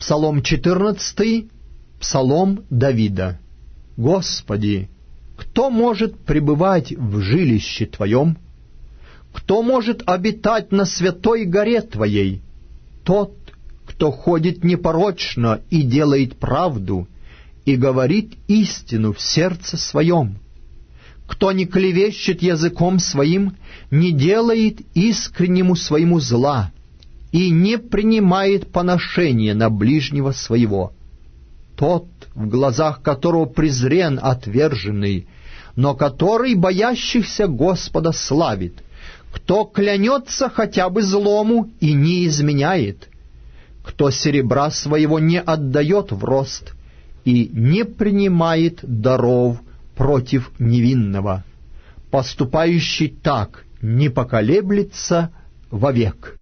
Псалом 14, псалом Давида. «Господи, кто может пребывать в жилище Твоем? Кто может обитать на святой горе Твоей? Тот, кто ходит непорочно и делает правду, и говорит истину в сердце своем, кто не клевещет языком своим, не делает искреннему своему зла и не принимает поношения на ближнего своего. Тот, в глазах которого презрен отверженный, но который боящихся Господа славит, кто клянется хотя бы злому и не изменяет, кто серебра своего не отдает в рост и не принимает даров против невинного, поступающий так не поколеблется вовек».